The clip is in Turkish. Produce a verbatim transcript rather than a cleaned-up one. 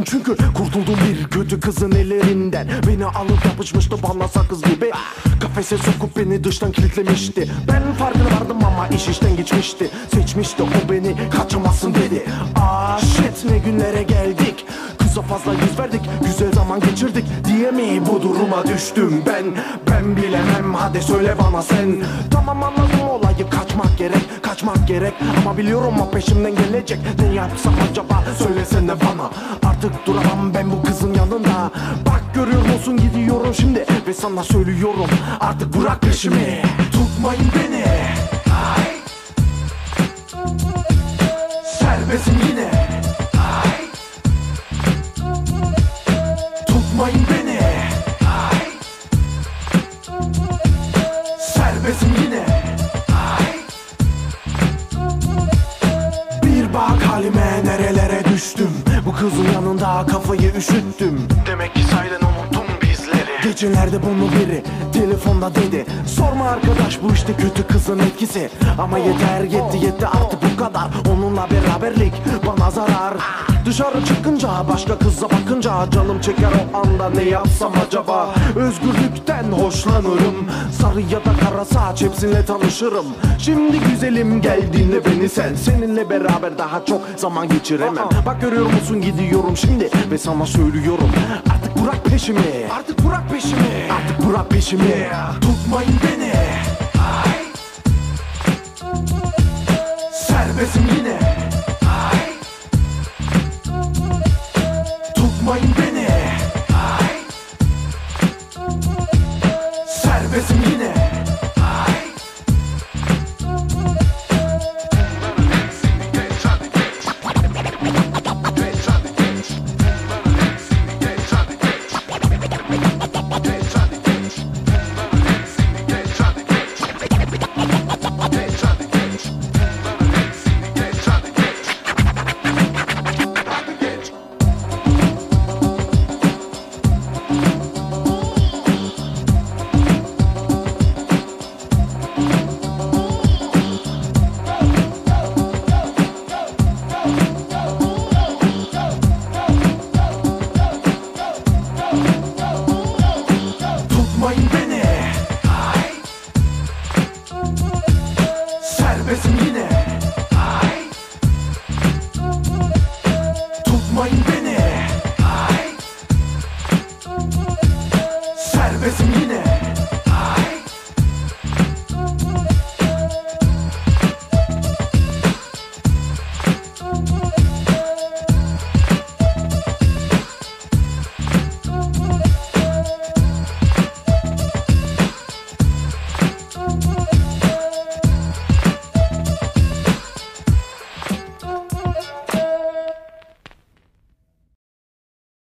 çünkü kurtuldum bir kötü kızın ellerinden. Beni alıp yapışmıştı bana sakız gibi. Kafese sokup beni dıştan kilitlemişti. Ben farkına vardım ama iş işten geçmişti. Seçmişti o beni, kaçamazsın dedi. Aa shit, ne günlere geldik. Kıza fazla yüz verdik, güzel zaman geçirdik diye mi bu duruma düştüm ben? Ben bilemem, hadi söyle bana sen. Tamam anladım olayı, kaçmak gerek, kaçmak gerek. Ama biliyorum o peşimden gelecek. Ne yapsam acaba, söylesene bana. Artık duramam ben bu kızın yanında. Bak görüyor musun, gidiyorum şimdi ve sana söylüyorum, artık bırak peşimi. Tutmayın beni, ay. Serbestim yine, ay. Tutmayın beni, ay. Serbestim yine, ay. Bir bak halime, nerelere düştüm. Bu kızın yanında kafayı üşüttüm. Demek ki sahiden unuttum bizleri. Geçenlerde bunu biri telefonda dedi. Sorma arkadaş, bu işte kötü kızın etkisi. Ama yeter, yetti yetti artık bu kadar. Onunla beraberlik bana zarar. Dışarı çıkınca, başka kıza bakınca canım çeker o anda, ne yapsam acaba? Özgürlükten hoşlanırım. Sarı ya da kara saç, hepsiyle tanışırım. Şimdi güzelim gel dinle beni sen. Seninle beraber daha çok zaman geçiremem. Bak görüyor musun, gidiyorum şimdi ve sana söylüyorum, artık bırak peşimi. Artık bırak peşimi. Artık bırak peşimi. Tutmayın beni, ay. Serbestim yine, ay. Tutmayın beni, ay. Serbestim yine, ay. Tutmayın beni.